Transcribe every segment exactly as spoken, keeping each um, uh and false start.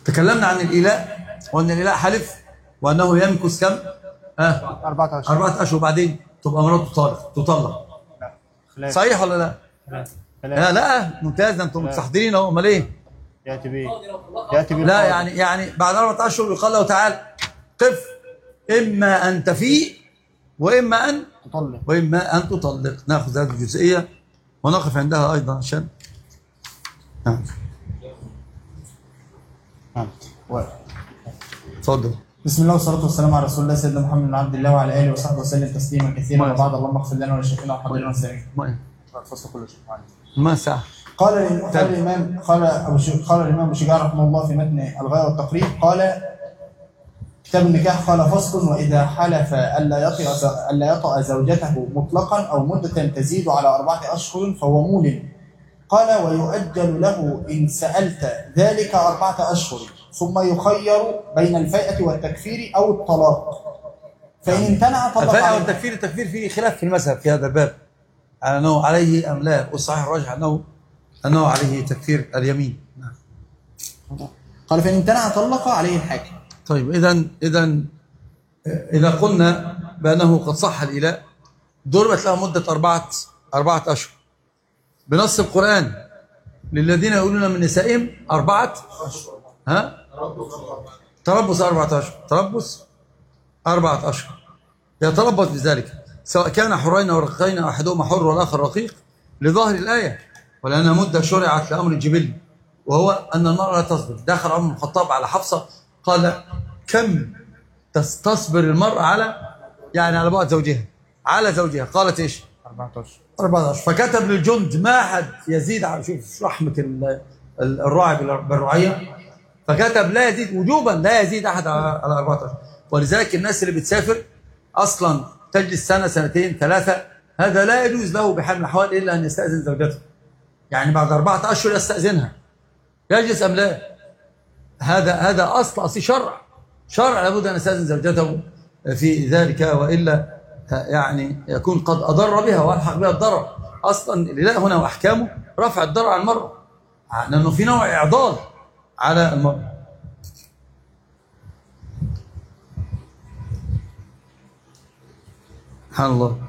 تكلمنا عن الإيلاء وأن الإيلاء حلف وأنه يمكث كم؟ آه أربعة أشهر أربعة أشهر وبعدين تبقى مراته تطلق تطلق لا. صحيح ولا لا؟ لا لا, لا. ممتاز، أنتم متحضرين أهو. أمال إيه؟ يأتي به يأتي به لا يعني يعني بعد أربعة أشهر يقال له تعال قف، إما أن تفيء وإما أن تطلق وإما أن تطلق. نأخذ هذه الجزئية ونقف عندها أيضا عشان نعم نعم. تفضل. بسم الله والصلاة والسلام على رسول الله سيدنا محمد بن عبد الله وعلى آله وصحبه وسلم تسليما كثيرا، وبعد اللهم اغفر لنا ولشيخنا وحضرنا وسلم. الفصل كله شيخ معنا. ما ساعة. قال قال الإمام قال أبو قال الإمام أبو شجاع رحمه الله في متن الغاية والتقريب، قال كتاب النكاح، قال فصل: وإذا حلف ألا يطأ ألا يطأ زوجته مطلقا أو مدة تزيد على أربعة أشهر فهو مول. قال: ويؤجل له إن سألت ذلك أربعة أشهر، ثم يخير بين الفيئة والتكفير أو الطلاق، فإن امتنع طلق. الفيئة والتكفير، التكفير فيه خلاف في المذهب في هذا الباب أنه عليه أم لا، والصحيح الراجح أنه أنه عليه تكفير اليمين. قال: فإن امتنع طلق عليه الحاكم. طيب إذا إذا إذا قلنا بأنه قد صح الإيلاء ضربت له مدة أربعة أربعة أشهر بنص القرآن: للذين يقولون من نسائهم أربعة ها تربص أربعة أشهر، تربص أربعة أشهر، يتربص بذلك سواء كان حرين أو رقيقين أو أحدهما حر والآخر رقيق لظاهر الآية، ولأنها مدة شرعت لأمر جبلي وهو أن المرأة لا تصبر. دخل عمر بن الخطاب على حفصة قال: كم تصبر المرأة على يعني على بعد زوجها على زوجها؟ قالت إيش؟ أربعة أشهر أربعة أشهر. فكتب للجند: ما حد يزيد على، شوف رحمة الراعي بالرعية، فكتب لا يزيد وجوبا، لا يزيد أحد على أربعة أشهر. ولذلك الناس اللي بتسافر أصلا تجلس سنة سنتين ثلاثة، هذا لا يجوز له بحال من الأحوال إلا أن يستأذن زوجته، يعني بعد أربعة أشهر يستأذنها، يجلس أم لا؟ هذا هذا أصل أصل شرع شرع لابد أن يستأذن زوجته في ذلك، وإلا يعني يكون قد أضر بها وألحق بها الضرر. أصلا الإله هنا وأحكامه رفع الضرر عن المرأة، لأنه في نوع إعضال على المرأة. سبحان الله.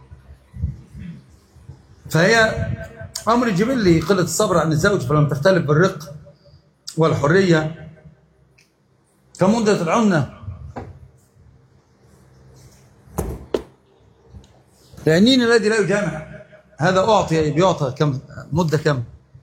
فهي أمر جبلي قلة الصبر عن الزوج، فلم تختلف بالرق والحرية كمدة العنة. لأنين الذي لا يجامع هذا أعطي بيعطى كم مدة كم؟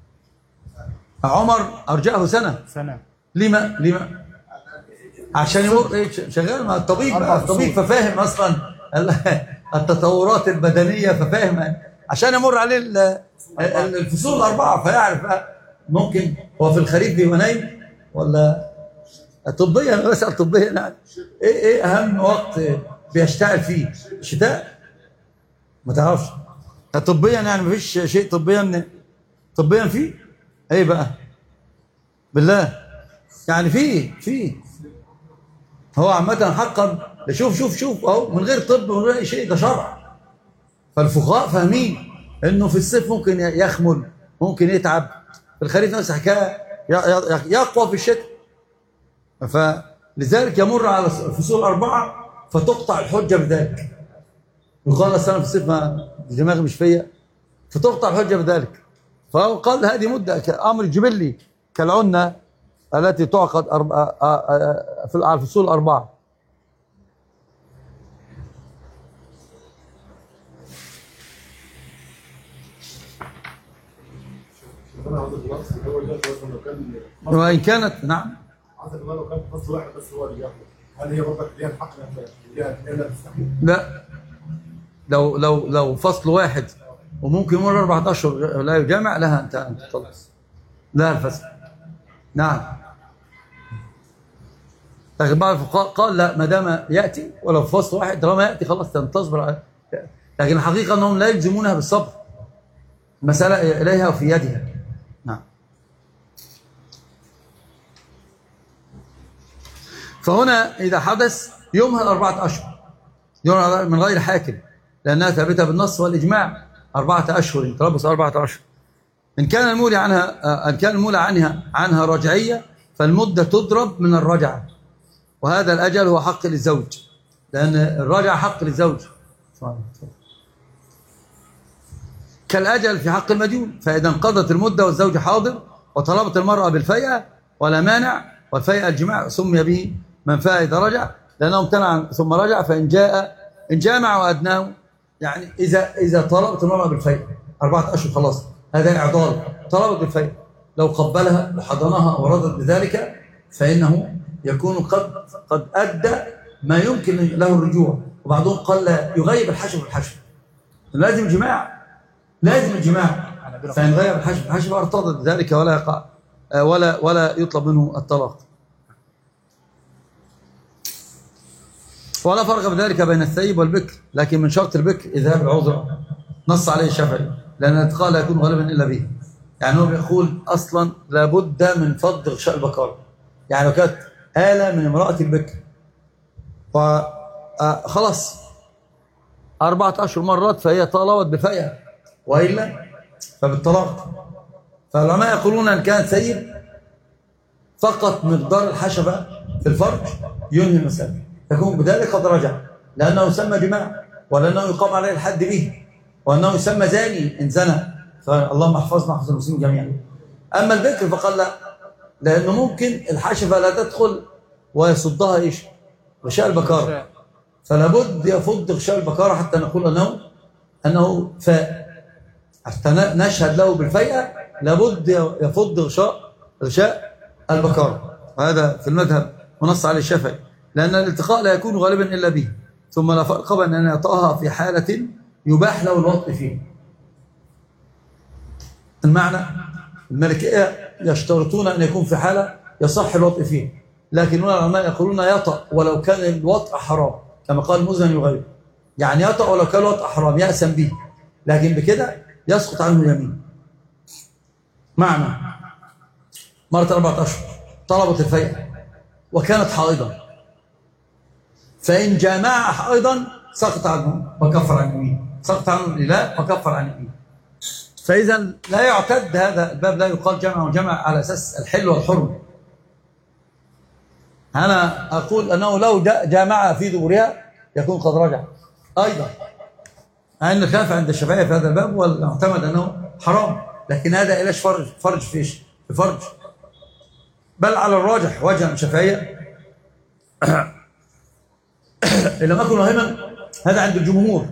عمر أرجعه سنة سنة. لما لما عشان يمر إيه شغال مع الطبيب الطبيب ففاهم أصلا التطورات البدنية، ففاهم عشان يمر عليه الفصول الأربعة فيعرف ممكن هو في الخريف بيبقى نايم ولا طبيا. أنا بسأل طبيا يعني إيه إيه أهم وقت بيشتغل فيه؟ الشتاء؟ ما تعرفش طبيا يعني مفيش شيء طبيا طبيا فيه ايه بقى بالله يعني فيه فيه هو عامة حقا. شوف شوف شوف اهو من غير طب ومن غير اي شيء، ده شرع. فالفقهاء فاهمين انه في الصيف ممكن يخمل، ممكن يتعب، في الخريف نفس الحكايه يقوى في الشتاء. فلذلك يمر على الفصول الاربعه فتقطع الحجه بذلك. يقال أصل أنا في الصيف ما دماغي مش فيا، فتقطع الحجة بذلك. فهو قال هذه مدة أمر جبلي كالعنة التي تعقد في الفصول الأربعة. وإن كانت نعم لو كان فصل واحد بس هو اللي بياخد، هل هي برضك ليها الحق ليها لا لو لو لو فصل واحد وممكن يمر أربعة أشهر لا يجامع لها أنت أنت تخلص لها الفصل. نعم. لكن بعض الفقهاء قال لا، ما دام يأتي ولو فصل واحد طالما يأتي خلاص تنتصبر. لكن الحقيقة أنهم لا يلزمونها بالصبر، المسألة إليها وفي يدها. نعم. فهنا إذا حدث يمهل أربعة أشهر يمهل من غير حاكم، لأنها ثابتة بالنص والإجماع. أربعة أشهر تربص أربعة أشهر. إن كان المولى عنها إن كان المولى عنها عنها رجعية فالمدة تضرب من الرجعة، وهذا الأجل هو حق للزوج، لأن الرجعة حق للزوج كالأجل في حق المديون. فإذا انقضت المدة والزوج حاضر وطلبت المرأة بالفيئة ولا مانع، والفيئة الجماع سمي به من فاء إذا رجع، لأنه امتنع ثم رجع. فإن جاء إن جامع وأدناه، يعني إذا إذا طلبت المرأة بالفيئة أربعة أشهر خلاص، هذا إعضال، طلبت بالفيئة، لو قبلها وحضنها ورضت بذلك فإنه يكون قد قد أدى ما يمكن له الرجوع. وبعضهم قال لا، يغيب الحشف الحشف، لازم جماع، لازم الجماع. فإن غيب الحشف الحشف ارتضت بذلك ولا يقع ولا ولا يطلب منه الطلاق. ولا فرق بذلك بين الثيب والبكر، لكن من شرط البكر إذهاب العذر، نص عليه الشافعي، لأن الاتقاء لا يكون غالبا إلا به. يعني هو بيقول أصلا لابد من فض غشاء البكارة. يعني لو كانت آلة من امرأة البكر وخلاص أربعة أشهر مرات فهي طالبت بفيئة، وإلا فبالطلاق. فالعلماء يقولون أن كان ثيب فقط مقدار الحشفة في الفرج ينهي المسألة، يكون بذلك قد رجع، لأنه يسمى جماع، ولأنه يقام عليه الحد به، وأنه يسمى زاني إن زنى. فاللهم احفظنا احفظ المسلمين جميعا. أما البكر فقال لا، لأنه ممكن الحشفة لا تدخل ويصدها إيش؟ غشاء البكارة، فلا بد يفض غشاء البكارة حتى نقول أنه أنه فاء، حتى نشهد له بالفيئة لابد يفض غشاء غشاء البكارة. وهذا في المذهب ونص عليه الشافعي، لأن الالتقاء لا يكون غالبا إلا به. ثم لا فرق بين أن يطأها في حالة يباح له الوطء فيه. المعنى المالكية يشترطون أن يكون في حالة يصح الوطء فيه، لكن العلماء يقولون يطأ ولو كان الوطء حرام، كما قال المزني وغيره. يعني يطأ ولو كان الوطء حرام يأسم به، لكن بكده يسقط عنه اليمين. معنى مرت أربعة أشهر طلبت الفيئة وكانت حائضا، فإن جامعها حائضا سقط عنه وكفر عن اليمين، سقط عنه الإله وكفر عن اليمين. فإذا لا يعتد هذا الباب، لا يقال جمع وجمع على أساس الحل والحرم. أنا أقول أنه لو جامعها في دبرها يكون قد رجع أيضا، مع أن الخلاف عند الشافعية في هذا الباب والمعتمد أنه حرام، لكن هذا إلاش فرج فرج فيش في فرج، بل على الراجح وجها الشافعية إن لم أكن وهما، هذا عند الجمهور.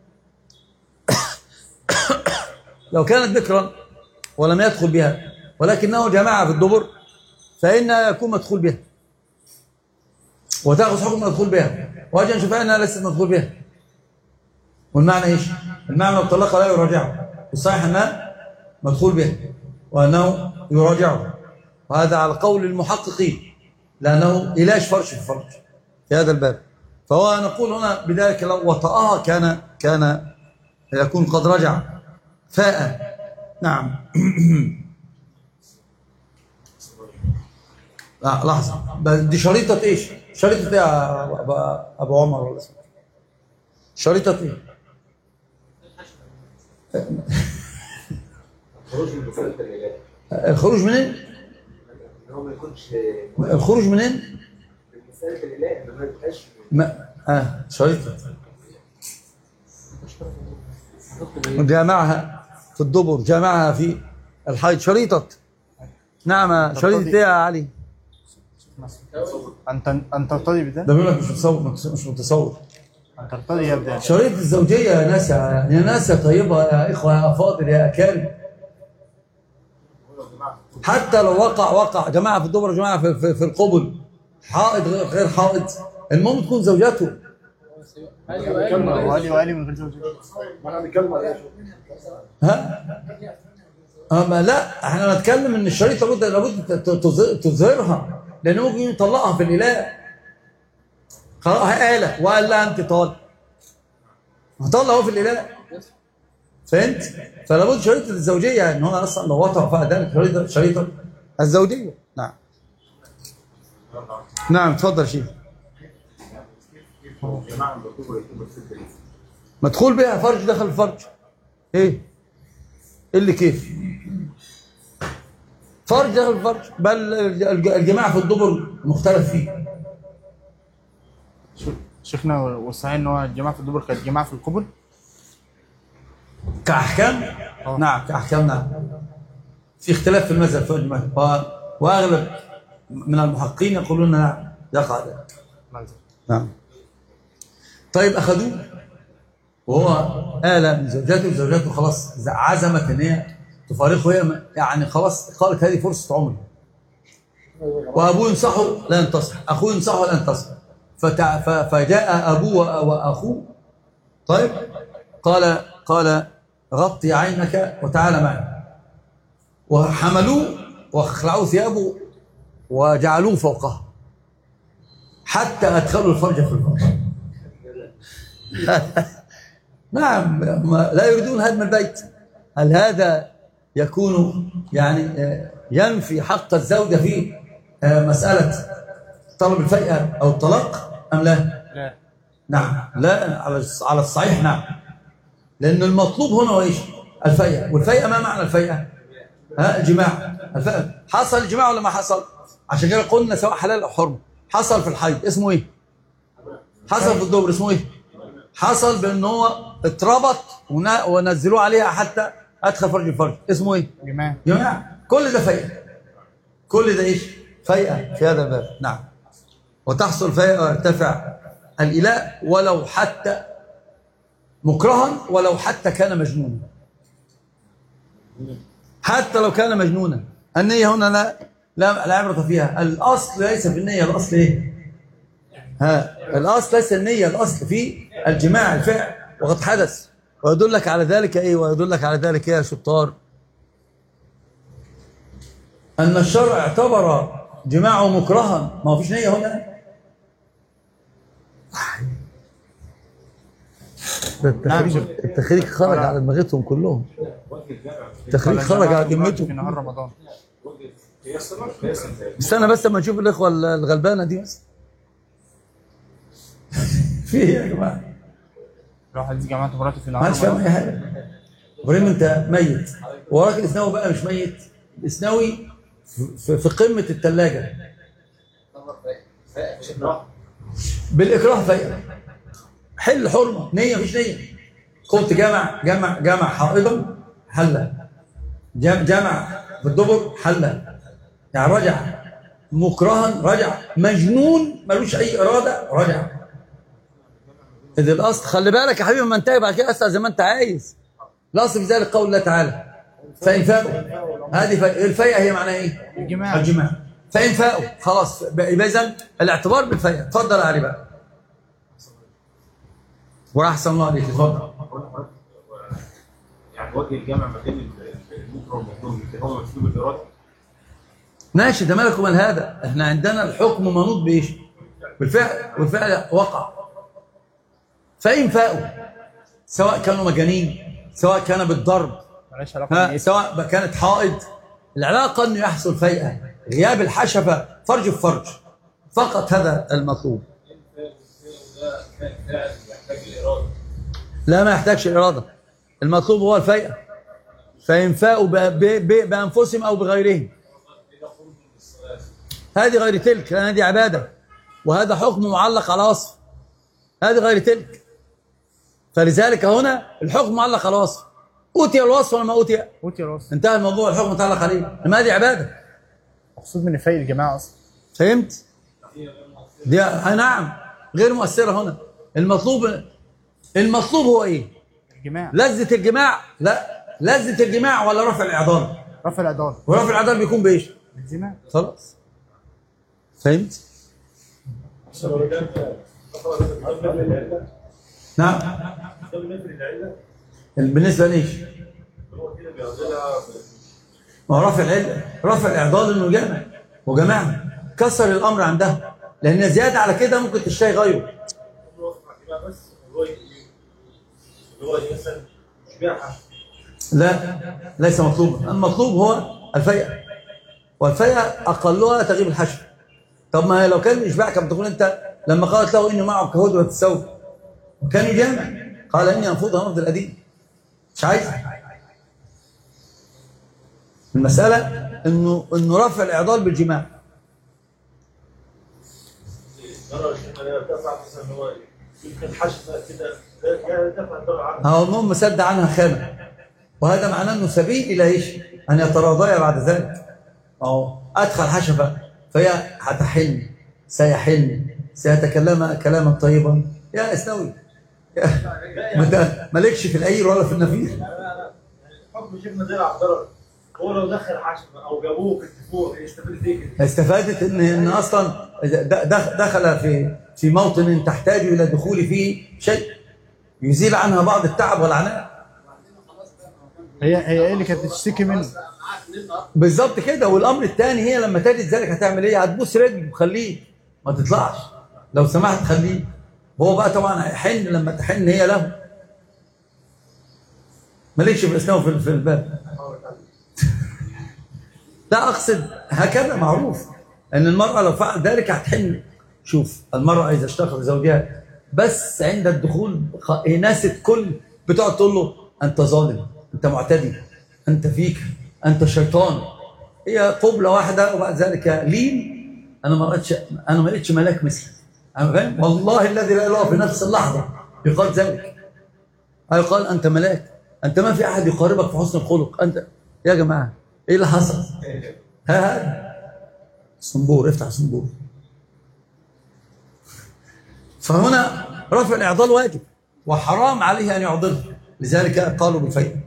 لو كانت ذكرا ولم يدخل بها ولكنه جمعها في الدبر فإنها يكون مدخول بها وتأخذ حكم مدخول بها، وجها شفاء أنها ليست مدخول بها. والمعنى إيش؟ المعنى الطلاق لا يراجعه، الصحيح أنها مدخول بها وأنه يراجعه، وهذا على قول المحققين، لأنه إلاش فرش في فرج في هذا الباب. فهو نقول هنا بذلك لو وطأها كان كان يكون قد رجع فاء. نعم. لا لحظة، دي شريطة ايش؟ شريطة ايه يا ابو عمر ولا اسمه؟ شريطة ايه؟ الخروج من مسألة الإله. الخروج منين؟ إن هو ما يكونش الخروج منين؟ من مسألة الإله، إنه ما يبقاش ما اه شريطة جامعها في الدبر، جامعها في الحيض، شريطة. نعم شريطة ايه يا علي؟ أن أن ترتضي بده؟ ده بيقول لك مش متصور، مش متصور. أن ترتضي يا بداية. شريطة الزوجية يا ناس، يا ناس يا طيبة يا إخوة يا أفاضل يا أكارم. حتى لو وقع وقع جماعة في الدبر، جماعة في, في, في القبل، حائض غير حائض، المهم تكون زوجته. وعلي وعلي من غير زوجية. ما احنا بنتكلم على ايه؟ ها؟ أما لا، احنا نتكلم ان الشريطة لابد لابد تظهرها، لأنه ممكن يطلقها في الإله. خلاص هي آلة وقال لها أنت طالق، هطلقه في الإله. فهمت؟ فلا بد شريطة الزوجية، ان هو اصلا لو وطأ فيها ذلك شريطة شريطة الزوجية. نعم. نعم اتفضل شيخ. مدخول بها فرج، دخل الفرج. ايه؟ اللي كيف؟ فرج داخل الفرج، بل الجماع في الدبر مختلف فيه. شيخنا والصحيح ان هو الجماعه في الدبر كانت جماعه في القبل كأحكام؟ أوه. نعم كأحكام نعم. في اختلاف في المذهب في الجماعة، وأغلب من المحققين يقولون نعم يقع ذلك. نعم. طيب أخذوه وهو آلة من زوجاته، وزوجاته خلاص عزمت إن هي تفارقه، هي يعني خلاص قالت هذه فرصة عمري، وأبوه ينصحه لا ينتصح، أخوه ينصحه لا ينتصح، فتع... فجاء أبوه وأخوه. طيب قال قال غطي عينك وتعالى معي، وحملوه وخلعوا ثيابه وجعلوه فوقها حتى أدخلوا الفرج في الفرج. نعم لا يريدون هدم البيت. هل هذا يكون يعني ينفي حق الزوجة في مسألة طلب الفيئة أو الطلاق أم لا؟ لا. نعم لا، على الصحيح نعم، لأن المطلوب هنا هو إيش؟ الفيئة. والفيئة ما معنى الفيئة؟ ها الجماع. الفيئة حصل الجماع ولا ما حصل؟ عشان كده قلنا سواء حلال أو حرم. حصل في الحيض اسمه إيه؟ حصل في الدبر اسمه إيه؟ حصل بأن هو اتربط ونزلوه عليها حتى أدخل فرج الفرج اسمه إيه؟ جماع. جماع. كل ده فيئة، كل ده إيش؟ فيئة في هذا الباب. نعم. وتحصل فيئة ويرتفع الإلاء ولو حتى مكرها، ولو حتى كان مجنونا، حتى لو كان مجنونا. النية هنا لا لا, لا عبرة فيها. الأصل ليس في النية، الأصل إيه؟ ها الأصل ليس النية، الأصل في الجماع الفعل وقد حدث. ويدلك على ذلك إيه؟ ويدلك على ذلك إيه يا شطار؟ أن الشرع اعتبر جماعه مكرها، ما فيش نية هنا. التخريج التخريج خرج على دماغتهم كلهم. التخريج خرج على جمتهم في نهار رمضان. استنى بس اما نشوف الاخوه الغلبانه دي بس. في ايه يا جماعه؟ لو حد جماعه مراته في نهار ما فاهم رمضان. اي حاجه. ابراهيم انت ميت، وراك الاسناوي بقى مش ميت. الاسناوي في, في قمه الثلاجه بالاكراه فيئة. حل حرمه، نيه مفيش نيه. قلت جمع جمع جمع حائضا حله، جمع في الدبر حله، يعني رجع مكرها، رجع مجنون ملوش اي اراده، رجع. اذا الاصل خلي بالك يا حبيبي، ما انتهي بعد كده اسال زي ما انت عايز. الاصل في ذلك قول الله تعالى فان فاءوا. هذه الفيئة هي معناها ايه؟ الجماع. الجماع. فان فاءوا خلاص، اذا الاعتبار بالفيئة. اتفضل يا علي بقى. واحسن الله عليك، اتفضل. يعني وجه الجمع ما بين المكره والمكروه هو مسلوب الاراده. ماشي، ده مالك ومال هذا؟ احنا عندنا الحكم منوط بايش؟ بالفعل، والفعل وقع. فإن فاءوا سواء كانوا مجانين، سواء كان بالضرب، سواء كانت حائض، العلاقة انه يحصل فيئة، غياب الحشفة، فرج في فرج فقط، هذا المطلوب. لا ما يحتاجش الإرادة، المطلوب هو الفيئة. فإن فاءوا بأنفسهم أو بغيرهم، هذه غير تلك، لأن هذه عبادة، وهذا حكم معلق على وصف، هذه غير تلك. فلذلك هنا الحكم معلق على وصف. أوتي الوصف ولا ما أوتي؟ أوتي الوصف. انتهى الموضوع، الحكم متعلق عليه، لما هذه عبادة. مقصود من فيء الجماعة أصلا. فهمت؟ دي نعم غير مؤثرة هنا. المطلوب المطلوب هو إيه؟ الجماع. لذة الجماع؟ لا، لذة الجماع ولا رفع العضال؟ رفع العضال. ورفع العضال بيكون بإيش؟ الجماع. خلاص. فهمت؟ نعم. بالنسبة لإيش؟ ما هو رفع العلة، رفع الإعضال إنه جمع وجماعة، كسر الأمر عندها، لأن زيادة على كده ممكن تشتهي غيره. لا ليس مطلوبا، المطلوب هو الفيئة، والفيئة أقلها تغيب الحشو. طب ما لو كان إشباع كما تقول أنت، لما قالت له إني معه كهود وتسوي وكان يجامع، قال إني أنفضها نفض القديم، مش عايز. المسألة انه انه رفع العضال بالجماع. نرى الشيخ دفع مثلا ان هو يمكن حشفه كده دفع طبعا هو المهم سد عنها خانه، وهذا معناه انه سبيل الى ايش؟ ان يتراضى بعد ذلك. اهو ادخل حشفه فهي هتحن، سيحن، سيتكلم كلاما طيبا. يا اسنوي ما انت مالكش في العير ولا في النفير. حكم شيخنا زي عبد الله هو لو دخل حشفه او جابوه كتفوه يستفيد ايه كده؟ استفادت ان ان اصلا دخل في في موطن تحتاج الى دخول فيه شيء يزيل عنها بعض التعب والعناء. هي هي ايه اللي كانت بتشتكي منه؟ بالظبط كده. والامر الثاني هي لما تجد ذلك هتعمل ايه؟ هتبوس رجله وخليه ما تطلعش لو سمحت خليه. هو بقى طبعا هيحن، لما تحن هي له. مالكش في الاسلام في في الباب. لا اقصد هكذا معروف ان المراه لو فعل ذلك هتحن. شوف المراه اذا اشتغل زوجها بس عند الدخول ناست كل بتقعد تقول له انت ظالم، انت معتدي، انت فيك، انت شيطان. هي قبله واحده وبعد ذلك لين. انا ما لقيتش انا ما لقيتش ملاك مثلي. انا فاهم والله الذي لا اله في نفس اللحظه يقال ذلك. يقال انت ملاك، انت ما في احد يقاربك في حسن الخلق. انت يا جماعه ايه اللي حصل؟ ها ها صنبور، افتح صنبور. فهنا رفع الاعضال واجب وحرام عليه ان يعضله، لذلك قالوا بالفيئة.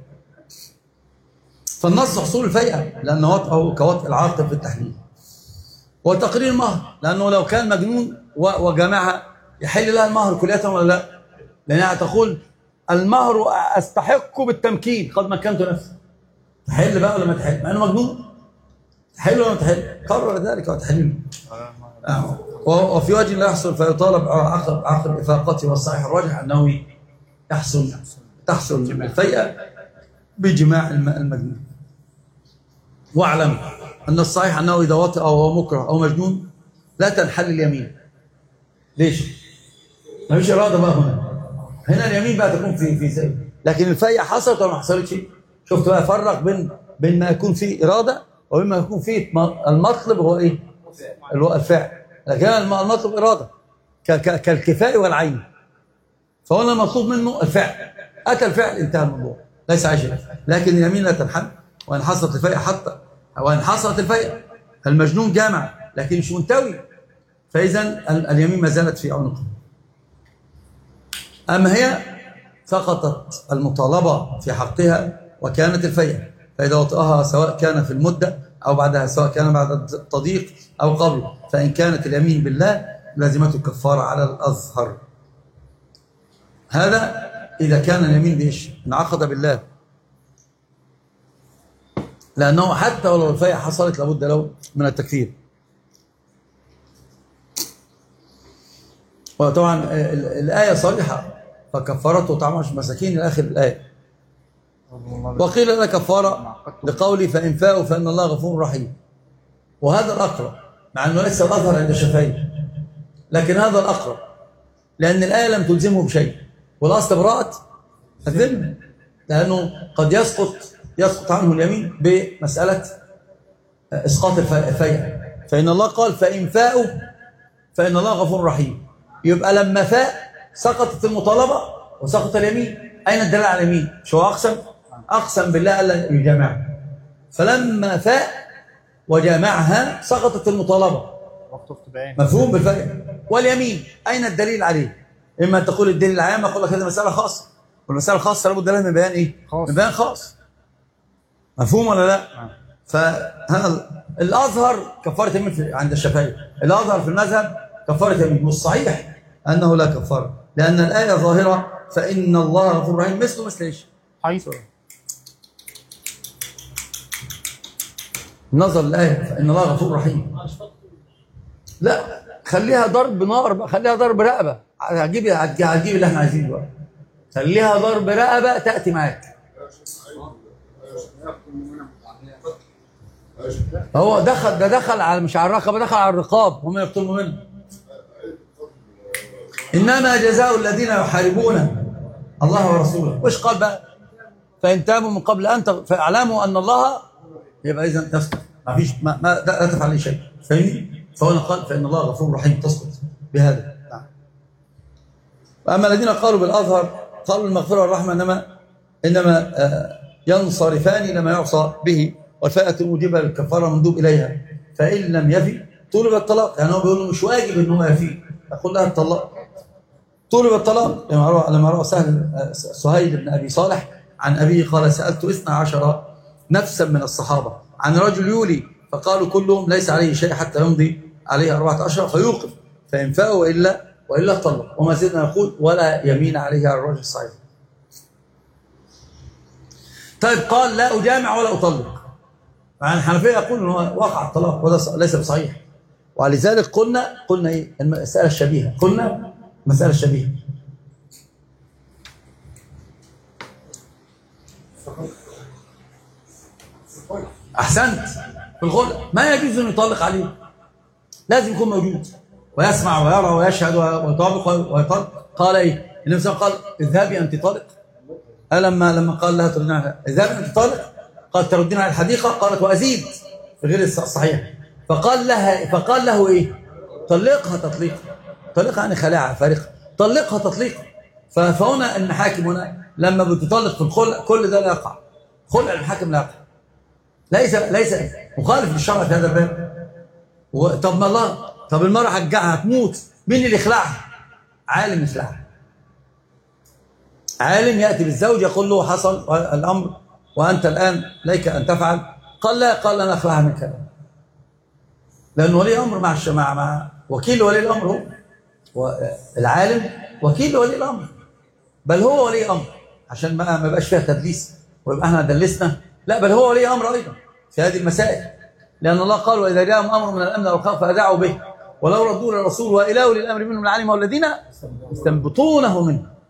فالنص حصول الفيئة لأنه وطئه كوطئ العاقل في التحليل، وتقرير المهر لأنه لو كان مجنون وجامعها يحل لها المهر كلية ولا لا؟ لأنها تقول المهر أستحق بالتمكين قد مكنت نفسي. تحل بقى ولا ما تحل؟ مع أنه مجنون. تحل ولا ما تحل؟ قرر ذلك وتحليله. وفي وجه لا يحصل فيطالب عقد عقد إفاقته، والصحيح الراجح أنه يحصل تحصل الفيئة بجماع المجنون. واعلم أن الصحيح أنه إذا وطئ أو مكره أو مجنون لا تنحل اليمين. ليش؟ ما فيش إرادة بقى هنا. هنا اليمين بقى تكون في في زي، لكن الفيئة حصلت ولا ما حصلتش؟ شفت بقى فرق بين بين ما يكون فيه إرادة وبين ما يكون فيه المطلب هو إيه؟ الفعل. لكن المطلب إرادة كالكفاء والعين. فهنا المطلوب منه الفعل. أتى الفعل انتهى الموضوع، ليس عشرة. لكن اليمين لا تنحل. وإن حصلت الفيئة حتى وإن حصلت الفيئة المجنون جامع لكن مش منتوي، فإذا اليمين ما زالت في عنقه. أما هي سقطت المطالبة في حقها وكانت الفيئة، فإذا وطئها سواء كان في المدة أو بعدها، سواء كان بعد التضييق أو قبل، فإن كانت اليمين بالله لازمته الكفارة على الأظهر. هذا إذا كان اليمين بإيش؟ انعقد بالله، لأنه حتى ولو الفيئة حصلت لابد له من التكفير. وطبعا الآية صريحة فكفرته طعام عشر مساكين إلى آخر الآية. وقيل لا كفارة لقولي فإن فاءوا فإن الله غفور رحيم، وهذا الأقرب، مع أنه ليس الأظهر عند الشافعية، لكن هذا الأقرب لأن الآية لم تلزمه بشيء، والأصل براءة الذمة، لأنه قد يسقط يسقط عنه اليمين بمسألة إسقاط الفيئة. فإن الله قال فإن فاءوا فإن الله غفور رحيم، يبقى لما فاء سقطت المطالبة وسقط اليمين. أين الدلالة على اليمين؟ مش هو أقسم؟ أقسم بالله ألا يجامعها، فلما فاء وجامعها سقطت المطالبة. مفهوم بالفيئة. واليمين أين الدليل عليه؟ إما أن تقول الدليل العام، أقول لك هذه مسألة خاصة، والمسألة الخاصة لابد لها من بيان إيه؟ من بيان خاص. مفهوم ولا لا؟ فهذا الأظهر كفارة يمين عند الشافعية، الأظهر في المذهب كفارة يمين، والصحيح أنه لا كفارة، لأن الآية ظاهرة فإن الله غفور رحيم مثله مثل إيش؟ حيث نظر الآية فإن الله غفور رحيم. لا خليها ضرب نار، خليها ضرب رقبة. هتجيب هتجيب اللي احنا عايزينه بقى. خليها ضرب رقبة تأتي معاك. هو دخل ده دخل على مش على الرقبة، دخل على الرقاب، هم يقتلوا منه. إنما جزاء الذين يحاربون الله ورسوله. وإيش قال بقى؟ فإن تابوا من قبل أن فاعلموا أن الله، يبقى إذا تسقط. ما فيش ما, ما لا تفعل اي شيء، فاهمني؟ فهنا قال فان الله غفور رحيم، تسقط بهذا. نعم. واما الذين قالوا بالاظهر قالوا المغفره والرحمه انما انما آه ينصرفان لما يعصى به، والفائه الموجبه للكفاره مندوب اليها، فان لم يفي طلب الطلاق. يعني هو بيقول له مش واجب ان هو يفي، يقول لها الطلاق، طلب الطلاق. لما روى سهل سهيل بن ابي صالح عن ابيه قال سالت اثنا عشر نفسا من الصحابه عن رجل يولي، فقالوا كلهم ليس عليه شيء حتى يمضي عليه أربعة أشهر فيوقف، فإن فاء وإلا وإلا طلق. وما زلنا نقول ولا يمين عليه على الرجل الصحيح. طيب قال لا أجامع ولا أطلق، يعني الحنفية يقول إنه وقع الطلاق وهذا ليس بصحيح، ولذلك قلنا قلنا إيه المسألة الشبيهة، قلنا المسألة الشبيهة. أحسنت. في الخلع ما يجوز أن يطلق عليه، لازم يكون موجود ويسمع ويرى ويشهد ويطابق ويطلق. قال إيه؟ النبي صلى الله عليه وسلم قال اذهبي أنت طالق. لما لما قال لها تردين على اذهبي أنت طالق، قال تردين على الحديقة، قالت وأزيد في غير الصحيح. فقال لها فقال له إيه؟ طلقها تطليقا، طلقها يعني خلاعة فارقة، طلقها تطليقا. فهنا المحاكم هنا لما بتطلق في الخلع كل ده لا يقع، خلع المحاكم لا يقع، ليس ليس مخالف للشرع في هذا الباب. طب ما الله، طب المرأة هتجعها هتموت، مين اللي يخلعها؟ عالم يخلعها، عالم يأتي بالزوج يقول له حصل الأمر وأنت الآن ليك أن تفعل. قال لا، قال أنا أخلعها من كلام، لأن ولي أمر مع مع مع وكيل ولي الأمر، هو العالم وكيل ولي الأمر، بل هو ولي أمر، عشان ما ما يبقاش فيها تدليس ويبقى احنا دلسنا، لا بل هو ولي أمر أيضا في هذه المسائل، لأن الله قال وإذا جاءهم أمر من الأمن أو الخوف فأذاعوا به ولو ردوا للرسول وإلى أولي الأمر منهم لعلمه الذين يستنبطونه منه.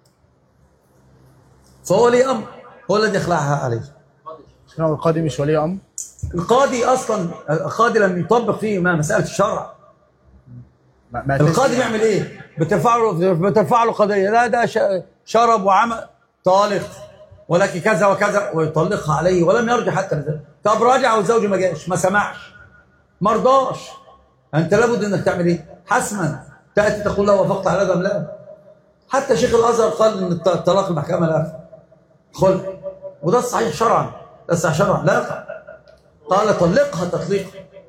فهو ولي أمر، هو الذي يخلعها عليه. القاضي مش ولي أمر؟ القاضي أصلا القاضي لم يطبق فيه ما مسألة الشرع. القاضي بيعمل إيه؟ بترفع له بترفع له قضية، لا ده شرب وعمل طالق ولكن كذا وكذا ويطلقها عليه ولم يرجع حتى لذلك. طب راجع والزوج ما جاش، ما سمعش، ما رضاش، انت لابد انك تعمل ايه؟ حسما تاتي تقول له وافقت على هذا ام لا؟ حتى شيخ الازهر قال ان الطلاق المحكمه لا خلع، وده الصحيح شرعا، ده الصحيح شرعا لا يقع. قال طلقها تطليق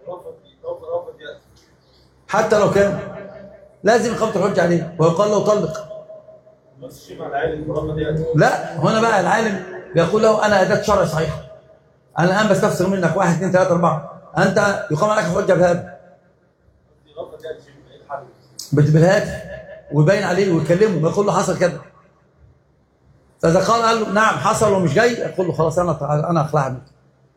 حتى لو كان لازم اقامه الحجه عليه ويقال له طلق. لا هنا بقى العالم بيقول له انا اداه شرع صحيحه، انا الان بستفسر منك واحد اثنين ثلاثه اربعه، انت يقام عليك الحجه بهذا بالهاتف ويبين عليه ويكلمه ويقول له حصل كذا. فاذا قال قال له نعم حصل ومش جاي، يقول له خلاص انا انا اخلع منك.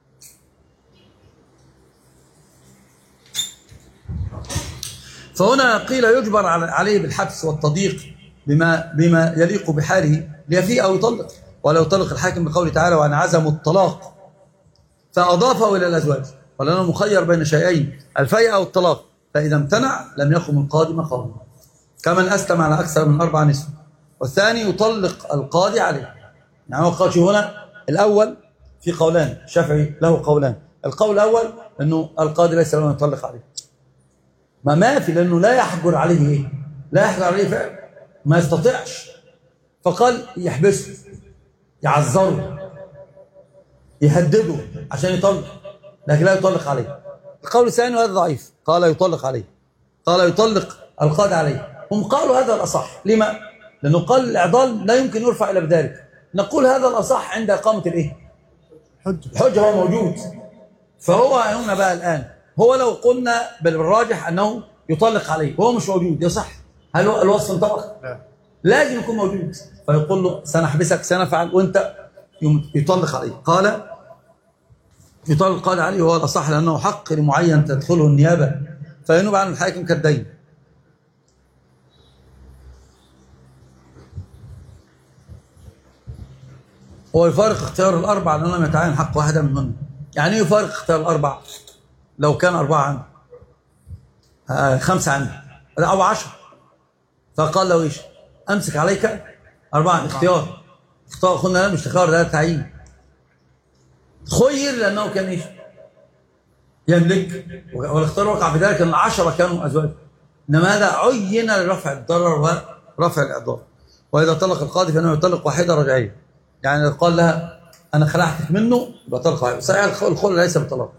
فهنا قيل يجبر عليه بالحبس والتضييق بما بما يليق بحاله ليفيء او يطلق، ولا يطلق الحاكم بقوله تعالى وان عزموا الطلاق فاضافه الى الازواج، ولانه مخير بين شيئين الفيء او الطلاق، فاذا امتنع لم يقم القاضي مقامه كمن اسلم على اكثر من اربع نسوة. والثاني يطلق القاضي عليه. يعني هو قال هنا الاول في قولان، الشافعي له قولان، القول الاول انه القاضي ليس له ان يطلق عليه، ما ما في، لانه لا يحجر عليه ايه؟ لا يحجر عليه فعل، ما يستطيعش، فقال يحبسه يعذره يهدده عشان يطلق، لكن لا يطلق عليه. القول الثاني وهذا ضعيف، قال يطلق عليه، قال يطلق القاضي عليه. هم قالوا هذا الأصح، لما؟ لأنه قال الإعضال لا يمكن يرفع إلا بذلك. نقول هذا الأصح عند إقامة الإيه؟ الحجة هو موجود. فهو هنا بقى الآن هو لو قلنا بالراجح أنه يطلق عليه وهو مش موجود يصح، هل هو الوصف انطبق؟ لا، لازم يكون موجود، فيقول له سنحبسك سنفعل وانت يطلق عليه. قال يطلق القاضي عليه وهو الأصح لأنه حق لمعين تدخله النيابة فينوب عنه الحاكم كالدين. هو يفارق اختيار الأربعة لأنهم يتعين حق واحدة منهم. يعني ايه يفارق اختيار الأربعة؟ لو كان أربعة عنه آه خمسة عنه أو عشرة، فقال له إيش؟ أمسك عليك أربعة اختيار، اختار قلنا لا مش اختيار، ده تعيين، خير لأنه كان إيش؟ يملك، والاختيار وقع في ذلك ان العشرة كانوا ازواج، انما هذا عين لرفع الضرر ورفع الاضرار. واذا طلق القاضي فانه يطلق واحده رجعيه، يعني لو قال لها انا خلعتك منه يبقى طلق واحد، صحيح الخلع ليس بطلاق.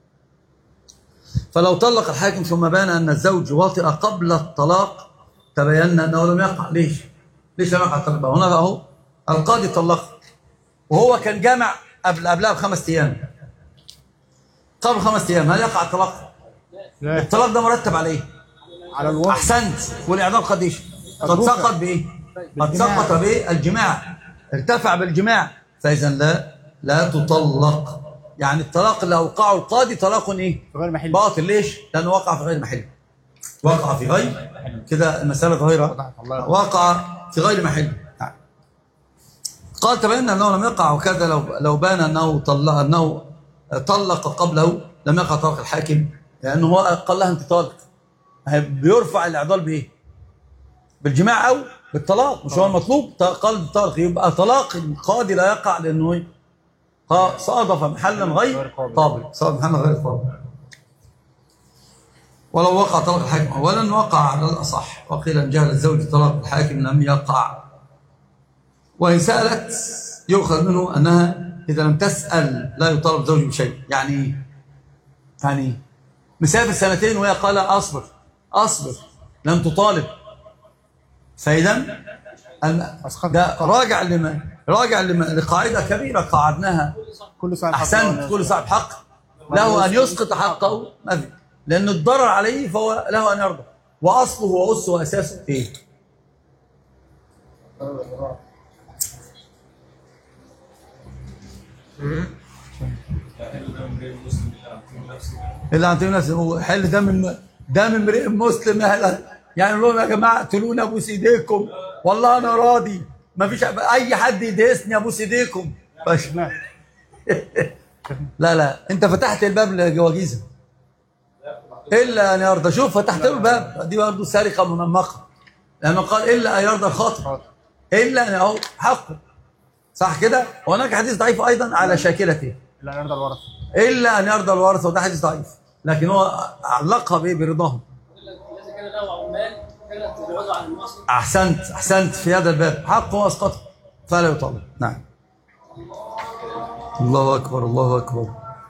فلو طلق الحاكم ثم بان ان الزوج واطئ قبل الطلاق تبين انه لم يقع. ليش؟ ليش لم يقع الطلاق؟ هنا بقى اهو القاضي طلق وهو كان جامع قبل قبلها بخمس ايام، قبل خمس ايام، هل يقع الطلاق؟ لا. الطلاق ده مرتب على ايه؟ على الوضع. احسنت. والاعدام قد ايش؟ قد سقط بايه؟ قد سقط بالجماع، ارتفع بالجماع، فاذا لا لا تطلق. يعني الطلاق اللي اوقعه القاضي طلاق ايه؟ في غير محل. باطل. ليش؟ لانه وقع في غير محل. وقع في غير كده المساله ظاهره، وقع في غير محل. قال تبين انه لم يقع، وكذا لو لو بان انه طلق انه طلق قبله لم يقع طلاق الحاكم، لانه هو قال لها انت طالق. بيرفع الاعضال بايه؟ بالجماع او بالطلاق، مش هو المطلوب؟ قال بالطلاق، يبقى طلاق القاضي لا يقع لانه صادف محلا غير قابل، صادف محلا غير قابل. ولو وقع طلاق الحاكم اولا وقع على الاصح، وقيل ان جهل الزوج طلاق الحاكم لم يقع. وإن سألت يؤخذ منه أنها إذا لم تسأل لا يطالب زوج بشيء. يعني يعني مسافر سنتين وهي قال أصبر أصبر لم تطالب، فإذا ده راجع لما راجع لما لقاعدة كبيرة قاعدناها. كل صاحب أحسنت. كل صاحب حق له أن يسقط حقه، ما في، لأن الضرر عليه فهو له أن يرضى، وأصله وأسه وأساسه إيه؟ اللي عن طيب نفسه حل دم الم... دم امرئ مسلم. يعني لهم يا جماعه اقتلونا ابوس ايديكم، والله انا راضي، ما فيش اي حد يدهسني ابوس ايديكم. فش... لا لا انت فتحت الباب لجواجيزه الا ان يرضى. شوف فتحت له الباب، دي برضه سرقه منمقه، لانه قال الا ان يرضى الخاطر، الا ان اهو حقه، صح كده؟ وهناك حديث ضعيف ايضا على شاكلته، الا ان يرضى الورثه، الا ان يرضى الورثه، وده حديث ضعيف، لكن هو علقها بايه؟ برضاهم. اذا كان له عمال كانت تتجاوزوا عن المعصيه. احسنت احسنت في هذا الباب، حقه اسقطه فلا يطالب. نعم. الله اكبر الله اكبر.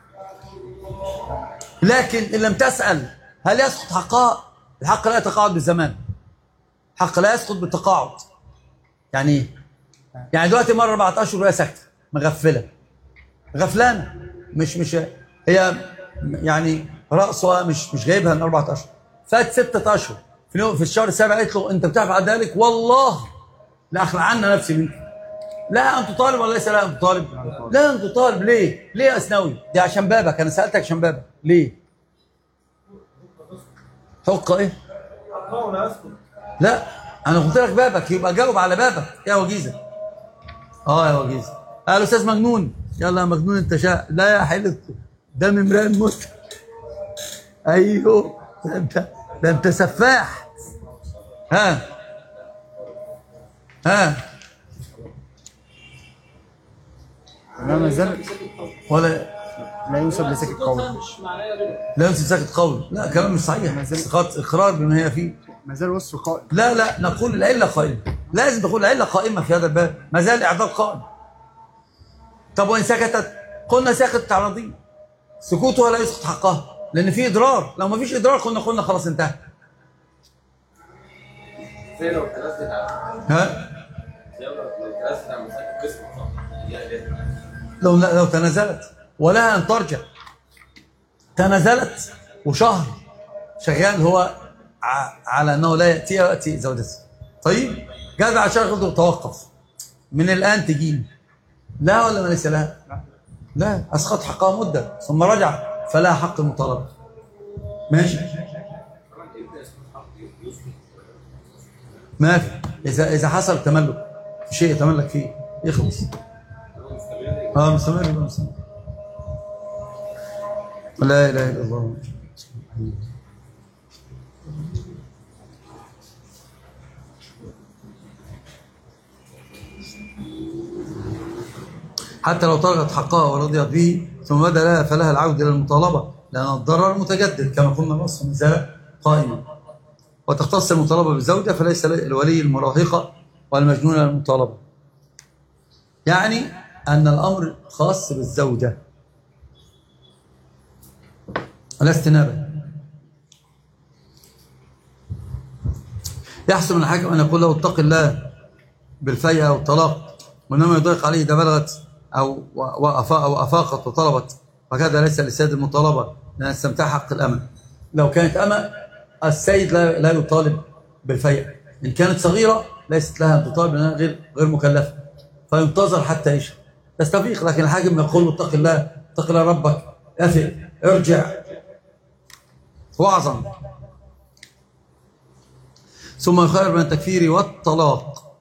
لكن ان لم تسال هل يسقط حقها؟ الحق لا يتقاعد بالزمان، الحق لا يسقط بالتقاعد. يعني ايه؟ يعني دلوقتي مره اربعة اشهر وهي ساكته مغفله، غفلانه، مش مش هي يعني راسها مش مش جايبها من اربعة اشهر، فات ستة اشهر، في اليوم في الشهر السابع قالت له انت بتفعل ذلك والله لا اخلعن نفسي منك. لا ان تطالب ولا ليس لا ان تطالب؟ لا ان تطالب. ليه؟ ليه يا اسنوي؟ دي عشان بابك، انا سالتك عشان بابك. ليه؟ حق ايه؟ لا انا قلت لك بابك، يبقى جاوب على بابك يا وجيزه. اه يا وجيزه. قال له استاذ مجنون، يلا يا مجنون انت شاء. لا يا حلة دم امرئ مسلم. ايوه ده انت ده انت سفاح. ها ها ما زال ولا لا ينسب لساكت قول، لا ينسب ساكت قول. لا كلام مش صحيح، اسقاط اقرار بما هي فيه. ما زال وصف قائم. لا لا نقول العله قائمه، لازم تقول العله قائمه في هذا الباب، ما زال الاعداد قائم. طب وان سكتت؟ قلنا سكتت على رضي، سكوتها لا يسقط حقها لان في اضرار، لو ما فيش اضرار كنا قلنا خلاص انتهى. زي لو اتنازلت على ها زي لو اتنازلت على مساكن قسم يعني لو لو تنازلت ولها ان ترجع، تنازلت وشهر شغال هو على انه لا ياتي وياتي زوجته، طيب جاء بعد شهر قلت له توقف من الان تجيني، لا ولا ما ليس لها؟ لا اسقط حقها مده ثم رجع فلها حق المطالبه. ماشي ما في، اذا اذا حصل تملك في شيء يتملك فيه يخلص. اه مستمر يبقى مستمر. لا اله الا الله. حتى لو طلقت حقها ورضيت به ثم بدا لها فلها العودة إلى المطالبة لأن الضرر متجدد كما قلنا نص مثال قائما. وتختص المطالبة بالزوجة فليس الولي المراهقة والمجنونة المطالبة، يعني أن الأمر خاص بالزوجة ولا استنابة. يحسن من الحاكم أن يقول له اتق الله بالفيء أو الطلاق، وإنما يضيق عليه إذا بلغت أو أو أفاقت وطلبت، وكذا ليس لسيد المطالبة لأن استمتاع حق الأمة. لو كانت أمة السيد لا لا يطالب بالفيء، إن كانت صغيرة ليست لها أن تطالب لأنها غير غير مكلفة، فينتظر حتى إيش تستفيق. لكن الحاكم يقول له اتق الله، اتق الله ربك، أفق، ارجع، وأعظم. ثم يخير بين التكفير والطلاق،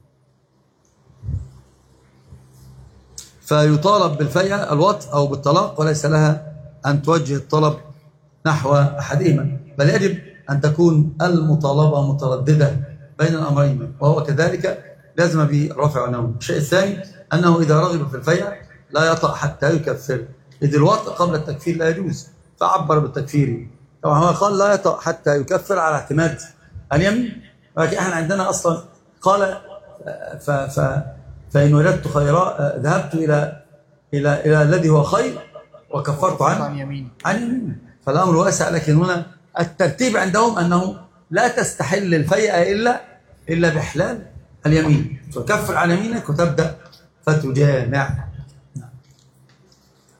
فيطالب بالفيء الوط أو بالطلاق، وليس لها أن توجه الطلب نحو أحدهما، بل يجب أن تكون المطالبة مترددة بين الأمرين، وهو كذلك لازم به رفع ونوم. الشيء الثاني أنه إذا رغب في الفيء لا يطأ حتى يكفر، إذ الوطء قبل التكفير لا يجوز، فعبر بالتكفير. طبعا هو قال لا يطأ حتى يكفر على اعتماد اليمين، ولكن احنا عندنا أصلا قال ف ف فإن وجدت خيرا ذهبت إلى إلى إلى الذي هو خير وكفرت عن عن يمين عن يمين، فالأمر واسع. لكن هنا الترتيب عندهم أنه لا تستحل الفيء إلا إلا بإحلال اليمين، تكفر عن يمينك وتبدأ فتجامع.